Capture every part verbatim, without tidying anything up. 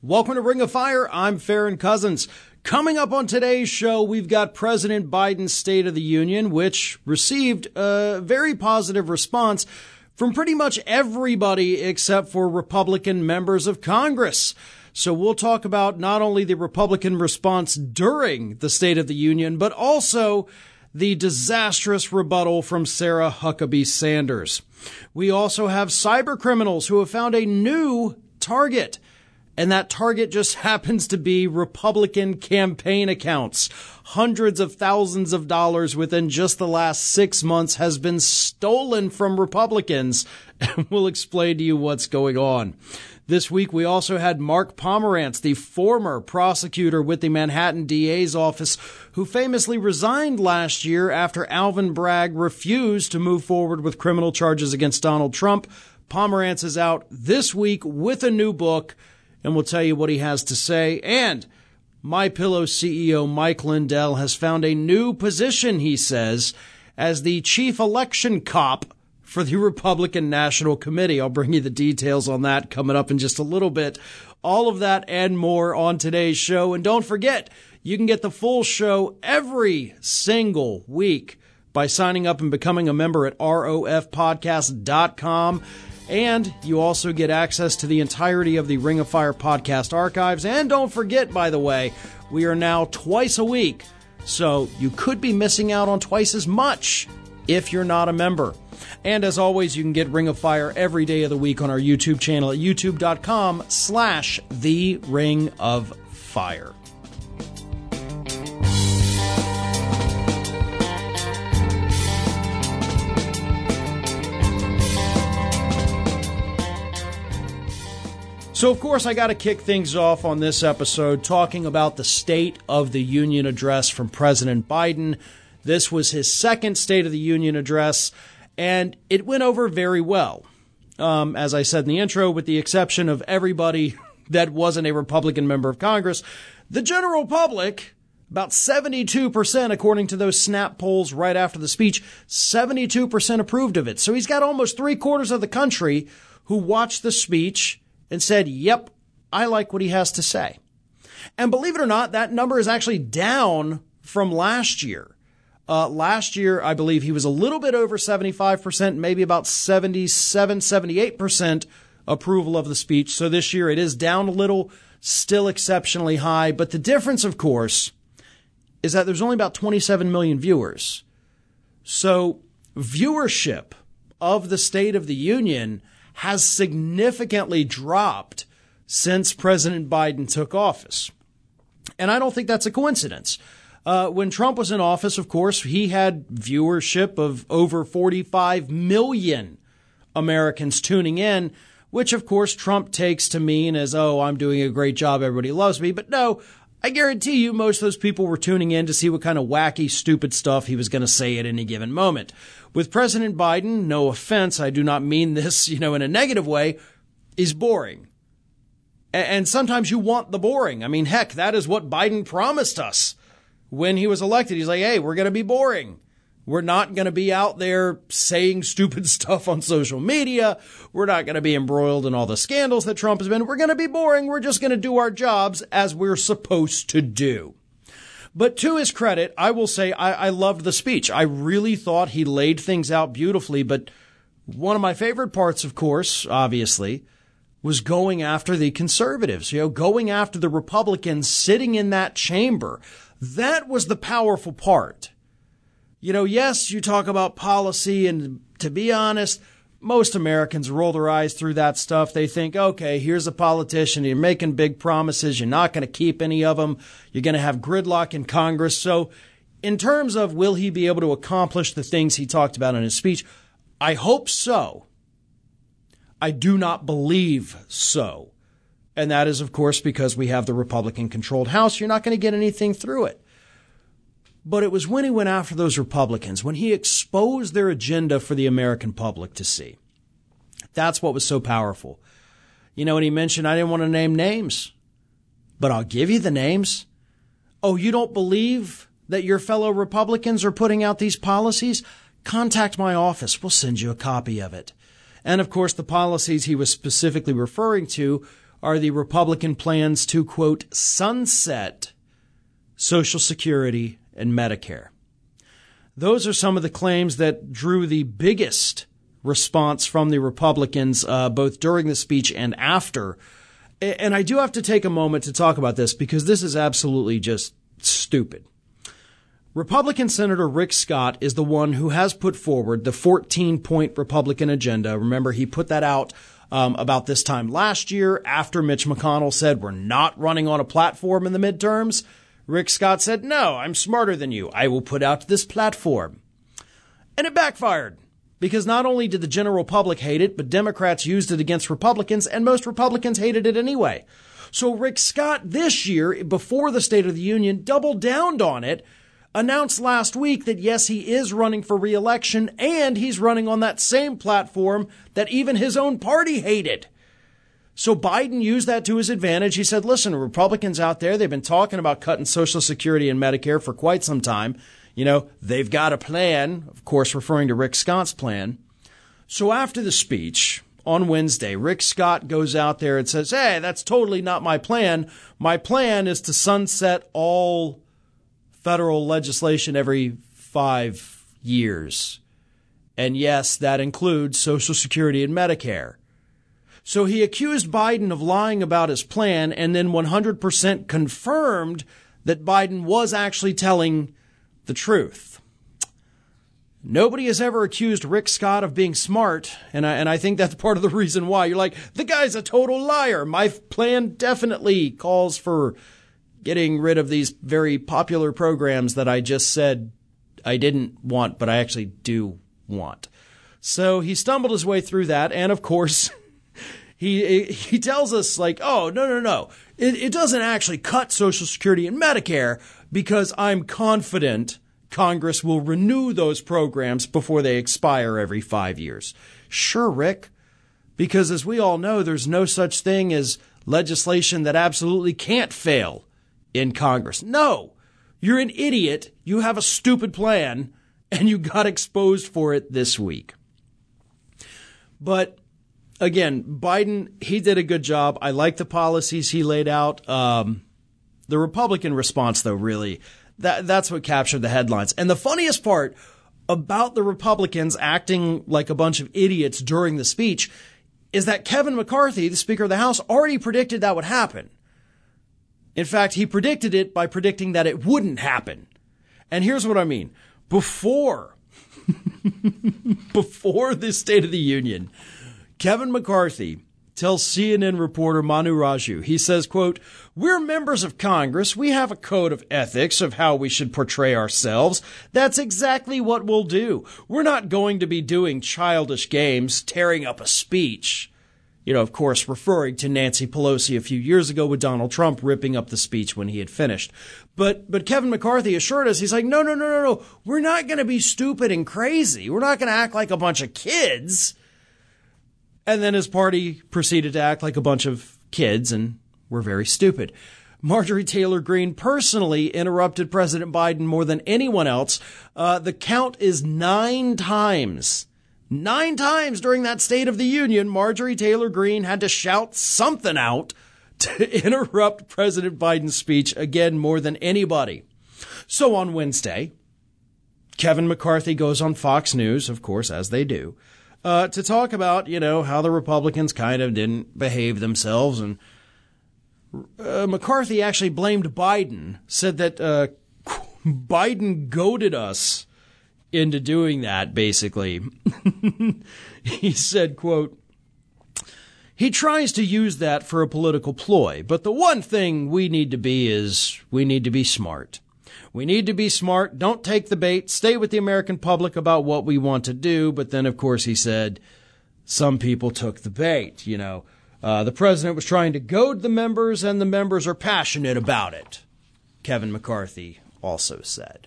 Welcome to Ring of Fire. I'm Farron Cousins. Coming up on today's show, we've got President Biden's State of the Union, which received a very positive response from pretty much everybody except for Republican members of Congress. So we'll talk about not only the Republican response during the State of the Union, but also the disastrous rebuttal from Sarah Huckabee Sanders. We also have cyber criminals who have found a new target. And that target just happens to be Republican campaign accounts. Hundreds of thousands of dollars within just the last six months has been stolen from Republicans. And we'll explain to you what's going on. This week, we also had Mark Pomerantz, the former prosecutor with the Manhattan D A's office, who famously resigned last year after Alvin Bragg refused to move forward with criminal charges against Donald Trump. Pomerantz is out this week with a new book, and we'll tell you what he has to say. And MyPillow C E O Mike Lindell has found a new position, he says, as the chief election cop for the Republican National Committee. I'll bring you the details on that coming up in just a little bit. All of that and more on today's show. And don't forget, you can get the full show every single week by signing up and becoming a member at R O F podcast dot com. And you also get access to the entirety of the Ring of Fire podcast archives. And don't forget, by the way, we are now twice a week, so you could be missing out on twice as much if you're not a member. And as always, you can get Ring of Fire every day of the week on our YouTube channel at youtube dot com slash the Ring of Fire. So, of course, I got to kick things off on this episode talking about the State of the Union address from President Biden. This was his second State of the Union address, and it went over very well. Um, as I said in the intro, with the exception of everybody that wasn't a Republican member of Congress, the general public, about seventy-two percent, according to those Snap polls right after the speech, seventy-two percent approved of it. So he's got almost three quarters of the country who watched the speech and said, yep, I like what he has to say. And believe it or not, that number is actually down from last year. Uh, last year, I believe he was a little bit over seventy-five percent, maybe about seventy-seven, seventy-eight percent approval of the speech. So this year it is down a little, still exceptionally high. But the difference, of course, is that there's only about twenty-seven million viewers. So viewership of the State of the Union has significantly dropped since President Biden took office. And I don't think that's a coincidence. Uh, when Trump was in office, of course, he had viewership of over forty-five million Americans tuning in, which, of course, Trump takes to mean as, oh, I'm doing a great job, everybody loves me. But no, I guarantee you most of those people were tuning in to see what kind of wacky, stupid stuff he was going to say at any given moment. With President Biden, no offense, I do not mean this, you know, in a negative way, he's boring. And sometimes you want the boring. I mean, heck, that is what Biden promised us when he was elected. He's like, hey, we're going to be boring. We're not going to be out there saying stupid stuff on social media. We're not going to be embroiled in all the scandals that Trump has been. We're going to be boring. We're just going to do our jobs as we're supposed to do. But to his credit, I will say I, I loved the speech. I really thought he laid things out beautifully. But one of my favorite parts, of course, obviously, was going after the conservatives, you know, going after the Republicans sitting in that chamber. That was the powerful part. You know, yes, you talk about policy, and to be honest, most Americans roll their eyes through that stuff. They think, okay, here's a politician. You're making big promises. You're not going to keep any of them. You're going to have gridlock in Congress. So in terms of will he be able to accomplish the things he talked about in his speech, I hope so. I do not believe so. And that is, of course, because we have the Republican-controlled House. You're not going to get anything through it. But it was when he went after those Republicans, when he exposed their agenda for the American public to see. That's what was so powerful. You know, and he mentioned, I didn't want to name names, but I'll give you the names. Oh, you don't believe that your fellow Republicans are putting out these policies? Contact my office. We'll send you a copy of it. And of course, the policies he was specifically referring to are the Republican plans to, quote, sunset Social Security and Medicare. Those are some of the claims that drew the biggest response from the Republicans, uh, both during the speech and after. And I do have to take a moment to talk about this because this is absolutely just stupid. Republican Senator Rick Scott is the one who has put forward the fourteen-point Republican agenda. Remember, he put that out um, about this time last year after Mitch McConnell said we're not running on a platform in the midterms. Rick Scott said, no, I'm smarter than you. I will put out this platform. And it backfired because not only did the general public hate it, but Democrats used it against Republicans, and most Republicans hated it anyway. So Rick Scott this year, before the State of the Union, doubled down on it, announced last week that, yes, he is running for re-election, and he's running on that same platform that even his own party hated. So Biden used that to his advantage. He said, listen, Republicans out there, they've been talking about cutting Social Security and Medicare for quite some time. You know, they've got a plan, of course, referring to Rick Scott's plan. So after the speech on Wednesday, Rick Scott goes out there and says, hey, that's totally not my plan. My plan is to sunset all federal legislation every five years. And yes, that includes Social Security and Medicare. So he accused Biden of lying about his plan and then one hundred percent confirmed that Biden was actually telling the truth. Nobody has ever accused Rick Scott of being smart, and I, and I think that's part of the reason why. You're like, the guy's a total liar. My plan definitely calls for getting rid of these very popular programs that I just said I didn't want, but I actually do want. So he stumbled his way through that, and of course, he he tells us like, oh, no, no, no. It, it doesn't actually cut Social Security and Medicare because I'm confident Congress will renew those programs before they expire every five years. Sure, Rick, because as we all know, there's no such thing as legislation that absolutely can't fail in Congress. No, you're an idiot. You have a stupid plan, and you got exposed for it this week. But again, Biden, he did a good job. I like the policies he laid out. Um, the Republican response, though, really, that that's what captured the headlines. And the funniest part about the Republicans acting like a bunch of idiots during the speech is that Kevin McCarthy, the Speaker of the House, already predicted that would happen. In fact, he predicted it by predicting that it wouldn't happen. And here's what I mean. Before, before this State of the Union, Kevin McCarthy tells C N N reporter Manu Raju, he says, quote, we're members of Congress. We have a code of ethics of how we should portray ourselves. That's exactly what we'll do. We're not going to be doing childish games, tearing up a speech. You know, of course, referring to Nancy Pelosi a few years ago with Donald Trump ripping up the speech when he had finished. But but Kevin McCarthy assured us, he's like, no, no, no, no, no. We're not going to be stupid and crazy. We're not going to act like a bunch of kids. And then his party proceeded to act like a bunch of kids and were very stupid. Marjorie Taylor Greene personally interrupted President Biden more than anyone else. Uh, the count is nine times. Nine times during that State of the Union, Marjorie Taylor Greene had to shout something out to interrupt President Biden's speech, again, more than anybody. So on Wednesday, Kevin McCarthy goes on Fox News, of course, as they do, uh, to talk about, you know, how the Republicans kind of didn't behave themselves. And uh, McCarthy actually blamed Biden, said that uh, Biden goaded us into doing that, basically. He said, quote, he tries to use that for a political ploy, but the one thing we need to be is we need to be smart. We need to be smart. Don't take the bait. Stay with the American public about what we want to do. But then, of course, he said some people took the bait. You know, uh, the president was trying to goad the members, and the members are passionate about it, Kevin McCarthy also said.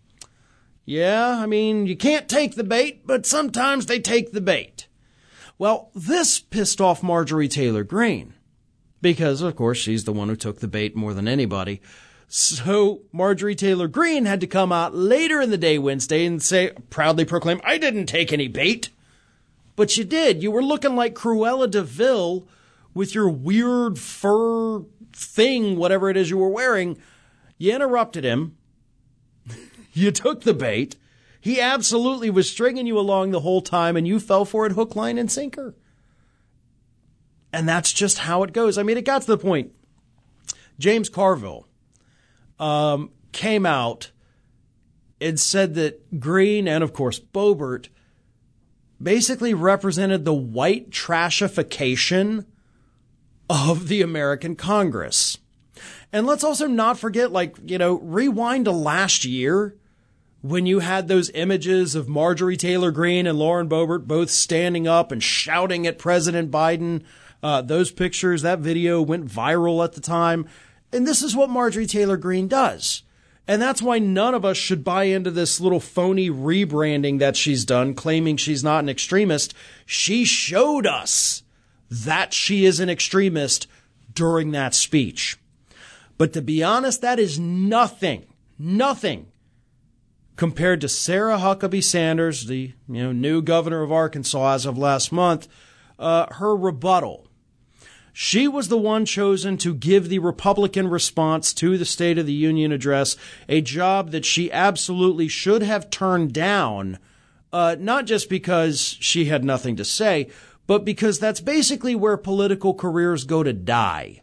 Yeah, I mean, you can't take the bait, but sometimes they take the bait. Well, this pissed off Marjorie Taylor Greene because, of course, she's the one who took the bait more than anybody. So Marjorie Taylor Greene had to come out later in the day Wednesday and say, proudly proclaim, I didn't take any bait. But you did. You were looking like Cruella de Vil with your weird fur thing, whatever it is you were wearing. You interrupted him. You took the bait. He absolutely was stringing you along the whole time, and you fell for it hook, line, and sinker. And that's just how it goes. I mean, it got to the point. James Carville um, came out and said that Greene and, of course, Boebert basically represented the white trashification of the American Congress. And let's also not forget, like, you know, rewind to last year when you had those images of Marjorie Taylor Greene and Lauren Boebert both standing up and shouting at President Biden. Uh, those pictures, that video went viral at the time. And this is what Marjorie Taylor Greene does. And that's why none of us should buy into this little phony rebranding that she's done, claiming she's not an extremist. She showed us that she is an extremist during that speech. But to be honest, that is nothing, nothing compared to Sarah Huckabee Sanders, the you know new governor of Arkansas as of last month, uh, her rebuttal. She was the one chosen to give the Republican response to the State of the Union address, a job that she absolutely should have turned down, uh, not just because she had nothing to say, but because that's basically where political careers go to die.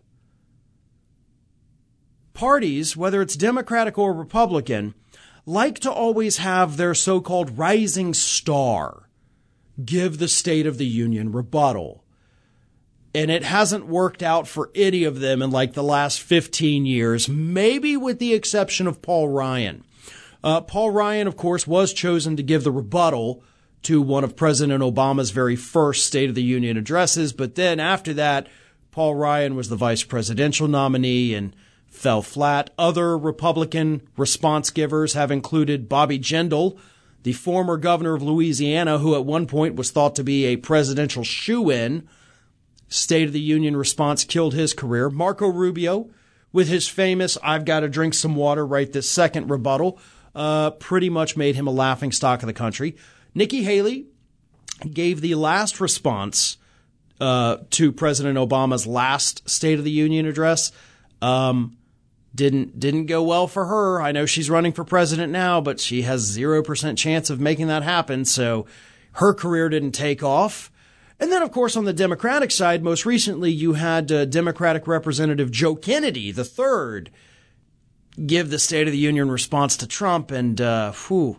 Parties, whether it's Democratic or Republican, like to always have their so-called rising star give the State of the Union rebuttal. And it hasn't worked out for any of them in like the last fifteen years, maybe with the exception of Paul Ryan. Uh, Paul Ryan, of course, was chosen to give the rebuttal to one of President Obama's very first State of the Union addresses. But then after that, Paul Ryan was the vice presidential nominee and fell flat. Other Republican response givers have included Bobby Jindal, the former governor of Louisiana, who at one point was thought to be a presidential shoo-in. State of the Union response killed his career. Marco Rubio, with his famous "I've got to drink some water right this second" rebuttal, uh, pretty much made him a laughingstock of the country. Nikki Haley gave the last response uh, to President Obama's last State of the Union address. Um, didn't didn't go well for her. I know she's running for president now, but she has zero percent chance of making that happen. So her career didn't take off. And then, of course, on the Democratic side, most recently, you had uh, Democratic Representative Joe Kennedy the third give the State of the Union response to Trump. And, uh, whew,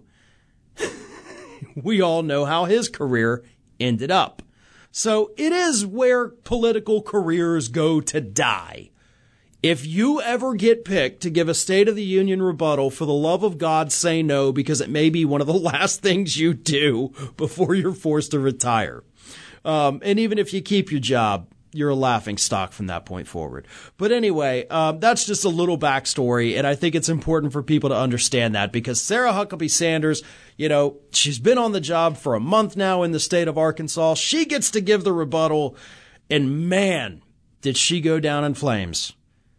we all know how his career ended up. So it is where political careers go to die. If you ever get picked to give a State of the Union rebuttal, for the love of God, say no, because it may be one of the last things you do before you're forced to retire. Um, and even if you keep your job, you're a laughing stock from that point forward. But anyway, um, that's just a little backstory, and I think it's important for people to understand that, because Sarah Huckabee Sanders, you know, she's been on the job for a month now in the state of Arkansas. She gets to give the rebuttal, and man, did she go down in flames.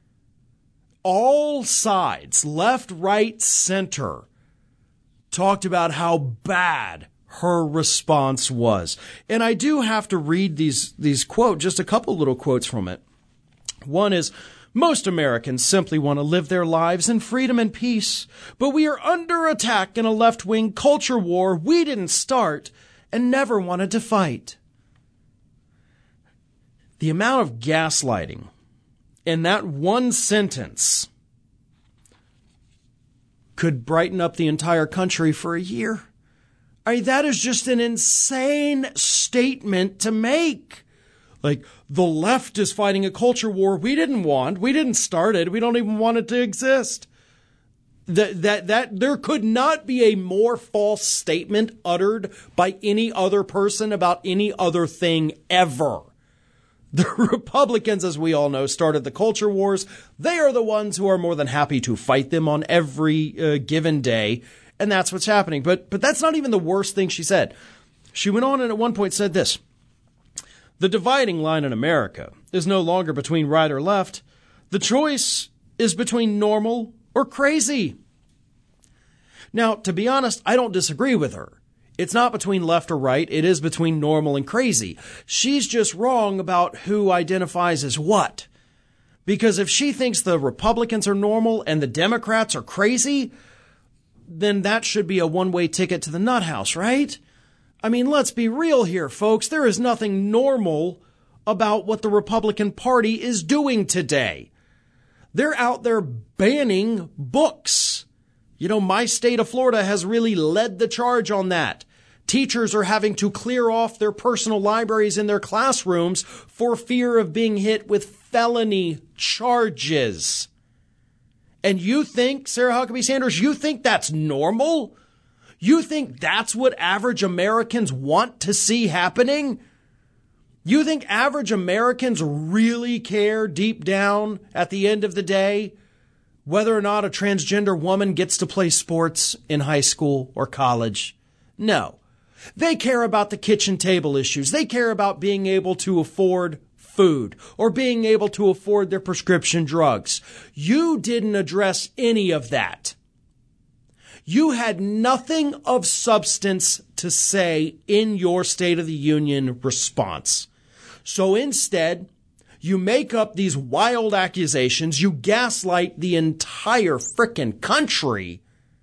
All sides, left, right, center, talked about how bad her response was. And I do have to read these, these quotes, just a couple little quotes from it. One is, "Most Americans simply want to live their lives in freedom and peace, but we are under attack in a left-wing culture war we didn't start and never wanted to fight." The amount of gaslighting in that one sentence could brighten up the entire country for a year. I mean, that is just an insane statement to make. Like, the left is fighting a culture war we didn't want. We didn't start it. We don't even want it to exist. That, that, that, there could not be a more false statement uttered by any other person about any other thing ever. The Republicans, as we all know, started the culture wars. They are the ones who are more than happy to fight them on every uh, given day. And that's what's happening. But but that's not even the worst thing she said. She went on and at one point said this: "The dividing line in America is no longer between right or left. The choice is between normal or crazy." Now, to be honest, I don't disagree with her. It's not between left or right. It is between normal and crazy. She's just wrong about who identifies as what. Because if she thinks the Republicans are normal and the Democrats are crazy, then that should be a one-way ticket to the nut house, right? I mean, let's be real here, folks. There is nothing normal about what the Republican Party is doing today. They're out there banning books. You know, my state of Florida has really led the charge on that. Teachers are having to clear off their personal libraries in their classrooms for fear of being hit with felony charges. And you think, Sarah Huckabee Sanders, you think that's normal? You think that's what average Americans want to see happening? You think average Americans really care deep down at the end of the day whether or not a transgender woman gets to play sports in high school or college? No. They care about the kitchen table issues. They care about being able to afford food or being able to afford their prescription drugs. You didn't address any of that. You had nothing of substance to say in your State of the Union response. So instead, you make up these wild accusations. You gaslight the entire frickin' country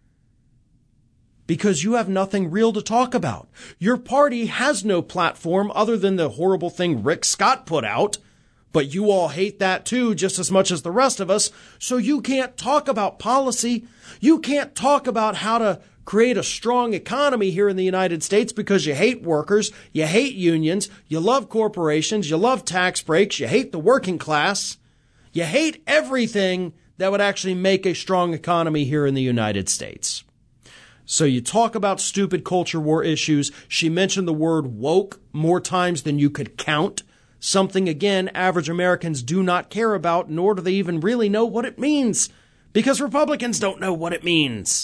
because you have nothing real to talk about. Your party has no platform other than the horrible thing Rick Scott put out. But you all hate that too, just as much as the rest of us. So you can't talk about policy. You can't talk about how to create a strong economy here in the United States because you hate workers, you hate unions, you love corporations, you love tax breaks, you hate the working class. You hate everything that would actually make a strong economy here in the United States. So you talk about stupid culture war issues. She mentioned the word woke more times than you could count. Something, again, average Americans do not care about, nor do they even really know what it means, because Republicans don't know what it means.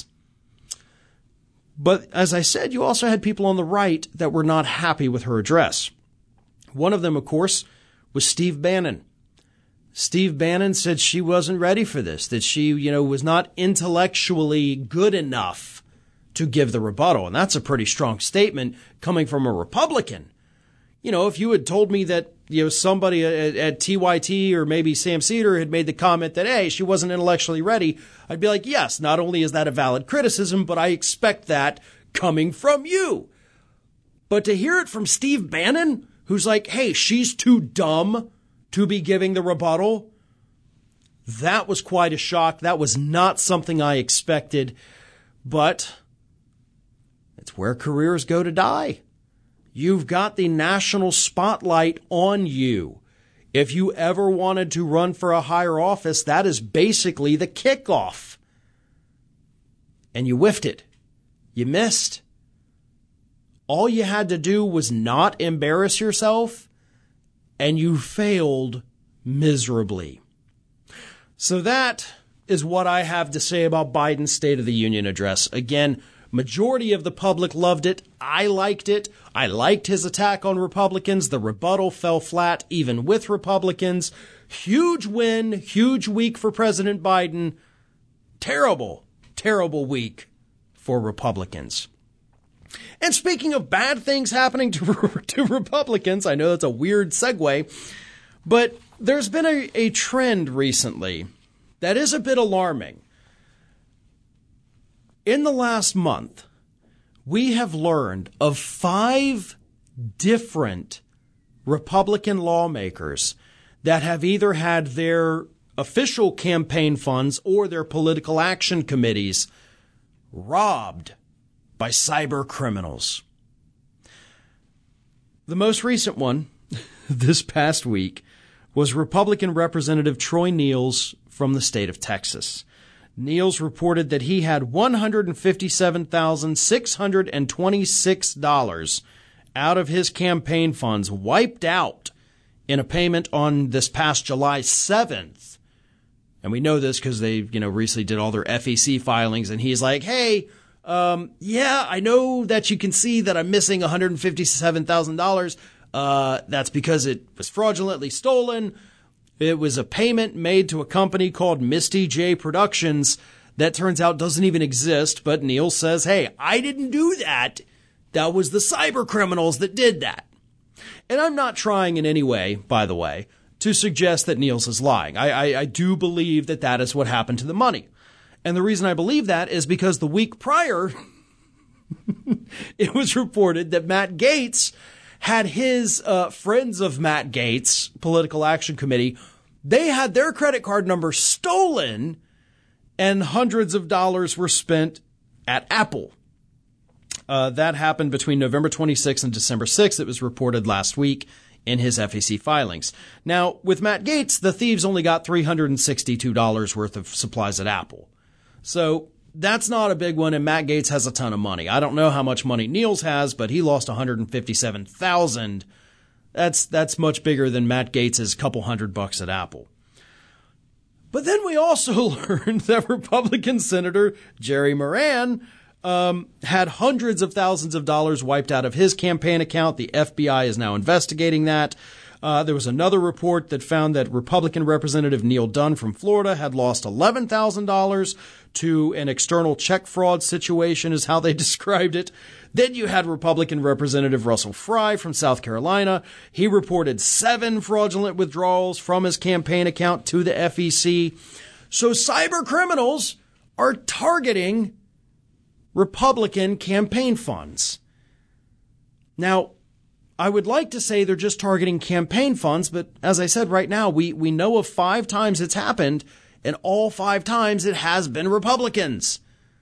But as I said, you also had people on the right that were not happy with her address. One of them, of course, was Steve Bannon. Steve Bannon said she wasn't ready for this, that she, you know, was not intellectually good enough to give the rebuttal. And that's a pretty strong statement coming from a Republican. You know, if you had told me that, you know, somebody at, at T Y T or maybe Sam Seder had made the comment that, hey, she wasn't intellectually ready, I'd be like, yes, not only is that a valid criticism, but I expect that coming from you. But to hear it from Steve Bannon, who's like, hey, she's too dumb to be giving the rebuttal, that was quite a shock. That was not something I expected, but it's where careers go to die. You've got the national spotlight on you. If you ever wanted to run for a higher office, that is basically the kickoff. And you whiffed it. You missed. All you had to do was not embarrass yourself, and you failed miserably. So that is what I have to say about Biden's State of the Union address. Again, majority of the public loved it. I liked it. I liked his attack on Republicans. The rebuttal fell flat even with Republicans. Huge win, huge week for President Biden. Terrible, terrible week for Republicans. And speaking of bad things happening to, to Republicans, I know that's a weird segue, but there's been a, a trend recently that is a bit alarming. In the last month, we have learned of five different Republican lawmakers that have either had their official campaign funds or their political action committees robbed by cyber criminals. The most recent one this past week was Republican Representative Troy Nehls from the state of Texas. Nehls reported that he had one hundred fifty-seven thousand six hundred twenty-six dollars out of his campaign funds wiped out in a payment on this past July seventh. And we know this because they, you know, recently did all their F E C filings, and he's like, hey, um, yeah, I know that you can see that I'm missing one hundred fifty-seven thousand dollars. Uh, that's because it was fraudulently stolen. It was a payment made to a company called Misty J Productions that turns out doesn't even exist. But Nehls says, hey, I didn't do that. That was the cyber criminals that did that. And I'm not trying in any way, by the way, to suggest that Niels is lying. I, I, I do believe that that is what happened to the money. And the reason I believe that is because the week prior, it was reported that Matt Gaetz had his uh, Friends of Matt Gaetz Political Action Committee, they had their credit card number stolen and hundreds of dollars were spent at Apple. Uh, that happened between November twenty-sixth and December sixth. It was reported last week in his F E C filings. Now, with Matt Gaetz, the thieves only got three hundred sixty-two dollars worth of supplies at Apple. So that's not a big one, and Matt Gaetz has a ton of money. I don't know how much money Niels has, but he lost one hundred fifty-seven thousand dollars. That's that's much bigger than Matt Gaetz's couple hundred bucks at Apple. But then we also learned that Republican Senator Jerry Moran um, had hundreds of thousands of dollars wiped out of his campaign account. The F B I is now investigating that. Uh, there was another report that found that Republican Representative Neil Dunn from Florida had lost eleven thousand dollars to an external check fraud situation, is how they described it. Then you had Republican Representative Russell Fry from South Carolina. He reported seven fraudulent withdrawals from his campaign account to the F E C. So cyber criminals are targeting Republican campaign funds. Now, I would like to say they're just targeting campaign funds, but as I said right now, we, we know of five times it's happened, and all five times it has been Republicans.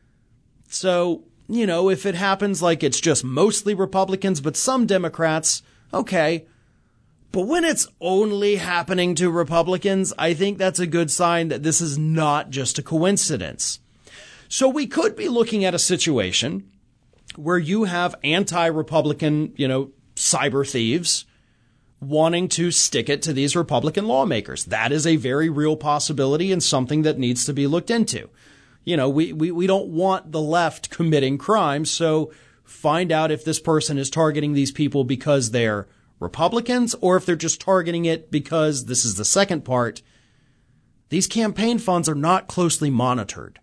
So, you know, if it happens like it's just mostly Republicans, but some Democrats, okay. But when it's only happening to Republicans, I think that's a good sign that this is not just a coincidence. So we could be looking at a situation where you have anti-Republican, you know, cyber thieves wanting to stick it to these Republican lawmakers. That is a very real possibility and something that needs to be looked into. You know, we, we, we don't want the left committing crimes, so find out if this person is targeting these people because they're Republicans or if they're just targeting it because, this is the second part, these campaign funds are not closely monitored.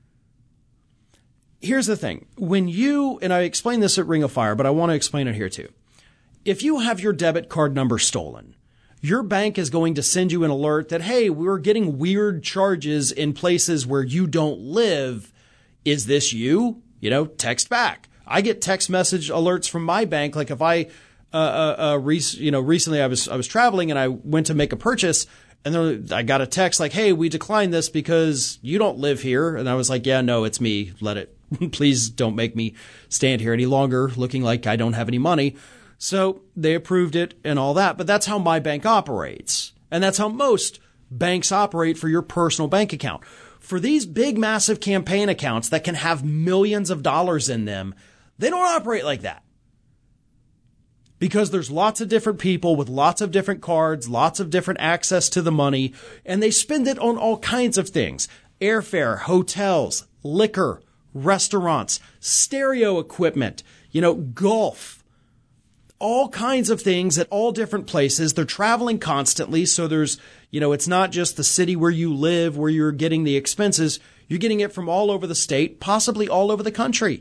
Here's the thing. When you, and I explained this at Ring of Fire, but I want to explain it here too. If you have your debit card number stolen, your bank is going to send you an alert that, hey, we're getting weird charges in places where you don't live. Is this you? You know, text back. I get text message alerts from my bank. Like if I, uh, uh, uh rec- you know, recently I was, I was traveling and I went to make a purchase and then I got a text like, hey, we declined this because you don't live here. And I was like, yeah, no, it's me. Let it, please don't make me stand here any longer looking like I don't have any money. So they approved it and all that. But that's how my bank operates. And that's how most banks operate for your personal bank account. For these big, massive campaign accounts that can have millions of dollars in them, they don't operate like that. Because there's lots of different people with lots of different cards, lots of different access to the money, and they spend it on all kinds of things. Airfare, hotels, liquor, restaurants, stereo equipment, you know, golf. All kinds of things at all different places. They're traveling constantly. So there's, you know, it's not just the city where you live, where you're getting the expenses. You're getting it from all over the state, possibly all over the country.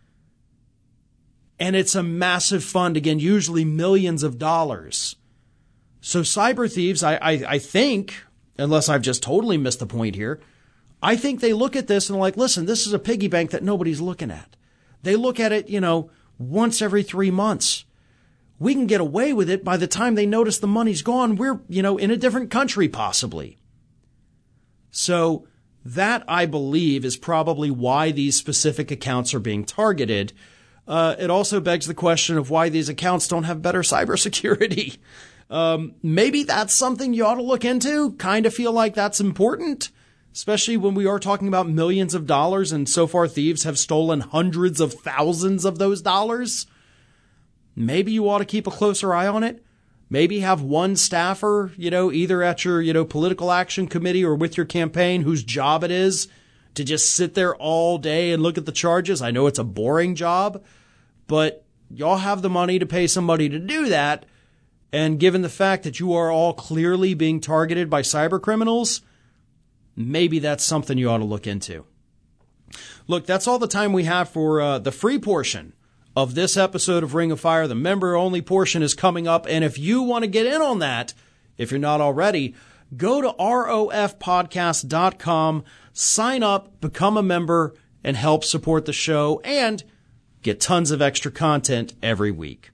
And it's a massive fund, again, usually millions of dollars. So cyber thieves, I, I, I think, unless I've just totally missed the point here, I think they look at this and are like, listen, this is a piggy bank that nobody's looking at. They look at it, you know, once every three months. We can get away with it. By the time they notice the money's gone, we're, you know, in a different country possibly. So that, I believe, is probably why these specific accounts are being targeted. Uh, it also begs the question of why these accounts don't have better cybersecurity. Um, maybe that's something you ought to look into. Kind of feel like that's important, especially when we are talking about millions of dollars. And so far, thieves have stolen hundreds of thousands of those dollars. Maybe you ought to keep a closer eye on it. Maybe have one staffer, you know, either at your, you know, political action committee or with your campaign whose job it is to just sit there all day and look at the charges. I know it's a boring job, but y'all have the money to pay somebody to do that. And given the fact that you are all clearly being targeted by cyber criminals, maybe that's something you ought to look into. Look, that's all the time we have for uh, the free portion of this episode of Ring of Fire. The member-only portion is coming up, and if you want to get in on that, if you're not already, go to R O F podcast dot com, sign up, become a member, and help support the show, and get tons of extra content every week.